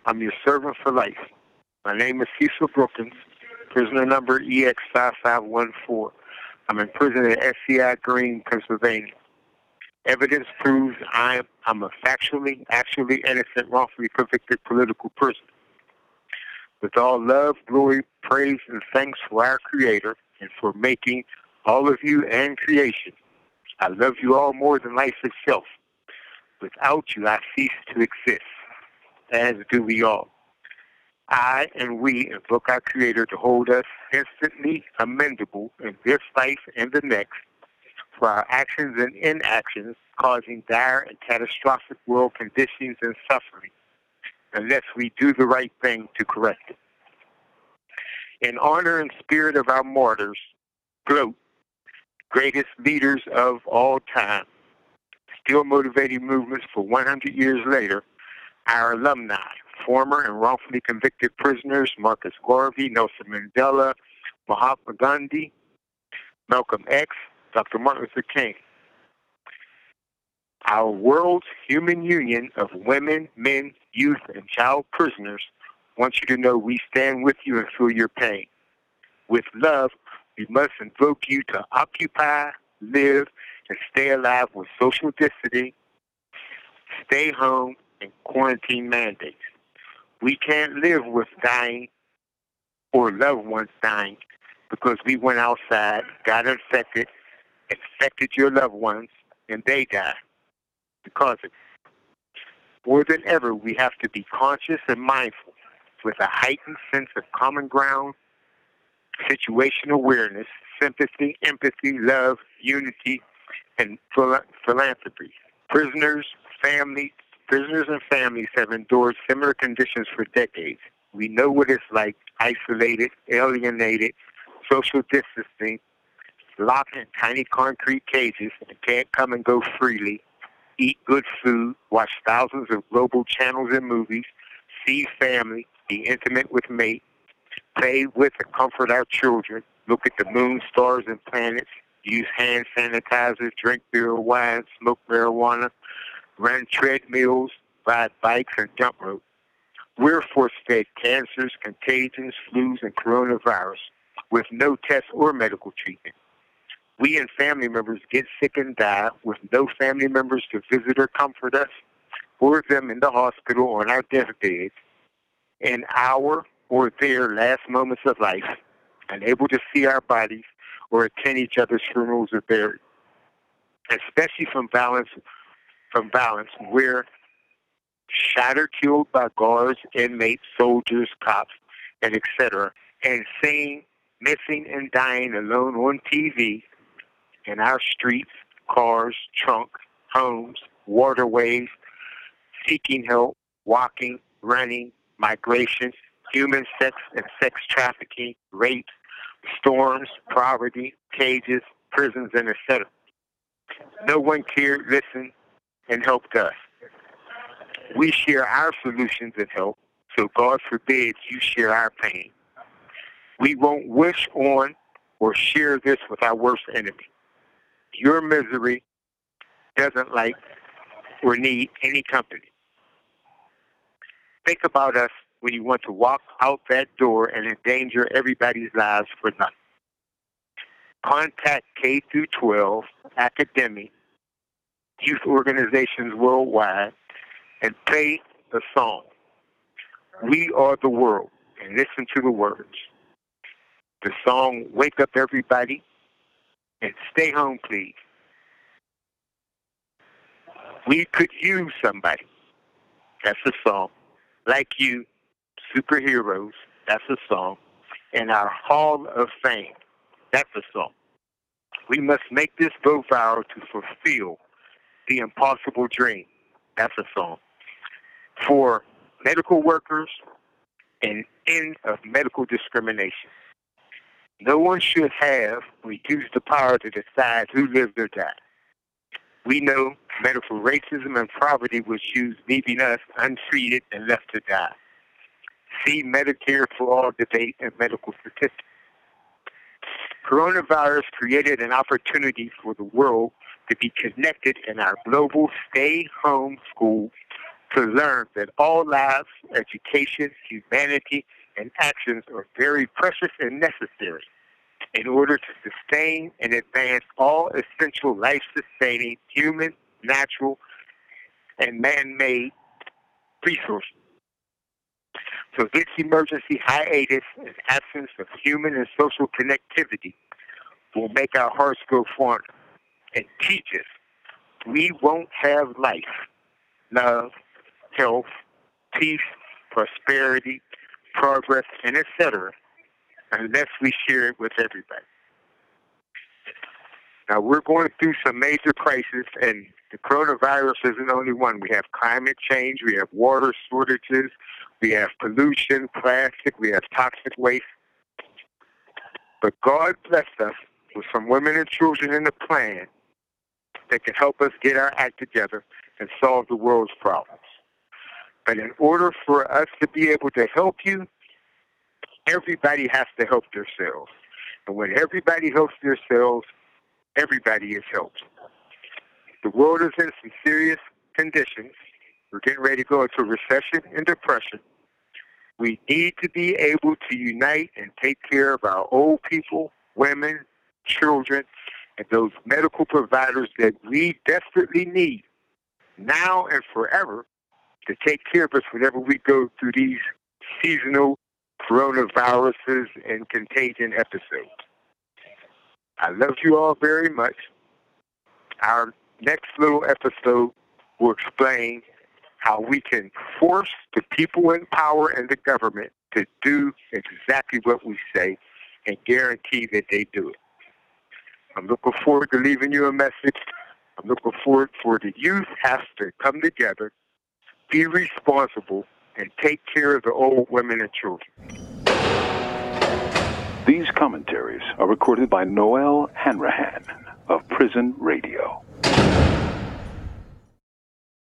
I'm your servant for life. My name is Cecil Brookins, prisoner number EX5514. I'm in prison at SCI Green, Pennsylvania. Evidence proves I'm a factually, actually innocent, wrongfully convicted political prisoner. With all love, glory, praise, and thanks for our Creator and for making all of you and creation. I love you all more than life itself. Without you, I cease to exist, as do we all. I and we invoke our Creator to hold us instantly amendable in this life and the next for our actions and inactions causing dire and catastrophic world conditions and suffering, unless we do the right thing to correct it. In honor and spirit of our martyrs, GLOAT, greatest leaders of all time, still motivating movements for 100 years later, our alumni, former and wrongfully convicted prisoners Marcus Garvey, Nelson Mandela, Mahatma Gandhi, Malcolm X, Dr. Martin Luther King. Our world's human union of women, men, youth, and child prisoners wants you to know we stand with you and feel your pain. With love, we must invoke you to occupy, live, and stay alive with social distancing, stay home, and quarantine mandates. We can't live with dying or loved ones dying because we went outside, got infected, infected your loved ones, and they died because of it. More than ever, we have to be conscious and mindful with a heightened sense of common ground, situational awareness, sympathy, empathy, love, unity, and philanthropy. Prisoners, families, Prisoners and families have endured similar conditions for decades. We know what it's like, isolated, alienated, social distancing, locked in tiny concrete cages and can't come and go freely, eat good food, watch thousands of global channels and movies, see family, be intimate with mate, play with and comfort our children, look at the moon, stars, and planets, use hand sanitizer, drink beer or wine, smoke marijuana, run treadmills, ride bikes, and jump rope. We're force-fed cancers, contagions, flus, and coronavirus with no test or medical treatment. We and family members get sick and die with no family members to visit or comfort us, or them in the hospital on our deathbeds, in our or their last moments of life, unable to see our bodies or attend each other's funerals or burials, especially from violence, where shot or killed by guards, inmates, soldiers, cops, and etc., and seeing missing and dying alone on TV in our streets, cars, trunk, homes, waterways, seeking help, walking, running, migration, human sex and sex trafficking, rape, storms, poverty, cages, prisons, and etc. No one cared, listened, and helped us. We share our solutions and help, so God forbid you share our pain. We won't wish on or share this with our worst enemy. Your misery doesn't like or need any company. Think about us when you want to walk out that door and endanger everybody's lives for nothing. Contact K through 12 academic youth organizations worldwide and play the song, We Are the World, and listen to the words. The song, Wake Up Everybody and Stay Home, Please. We could use somebody. That's a song. Like you, superheroes. That's a song. And our Hall of Fame. That's a song. We must make this go viral to fulfill the impossible dream. That's a song. For medical workers and end of medical discrimination. No one should have reduced the power to decide who lives or dies. We know medical racism and poverty was used, leaving us untreated and left to die. See Medicare for All debate and medical statistics. Coronavirus created an opportunity for the world to be connected in our global stay-home school to learn that all lives, education, humanity, and actions are very precious and necessary in order to sustain and advance all essential life-sustaining human, natural, and man-made resources. So this emergency hiatus and absence of human and social connectivity will make our hearts go fonder and teach us we won't have life, love, health, peace, prosperity, progress, and etc. unless we share it with everybody. Now, we're going through some major crises, and the coronavirus isn't the only one. We have climate change, we have water shortages, we have pollution, plastic, we have toxic waste. But God blessed us with some women and children in the plan that can help us get our act together and solve the world's problems. But in order for us to be able to help you, everybody has to help themselves. And when everybody helps themselves, everybody is helped. The world is in some serious conditions. We're getting ready to go into recession and depression. We need to be able to unite and take care of our old people, women, children, and those medical providers that we desperately need now and forever to take care of us whenever we go through these seasonal coronaviruses and contagion episodes. I love you all very much. Our next little episode will explain how we can force the people in power and the government to do exactly what we say and guarantee that they do it. I'm looking forward to leaving you a message. I'm looking forward for the youth has to come together, be responsible, and take care of the old women and children. These commentaries are recorded by Noel Hanrahan of Prison Radio.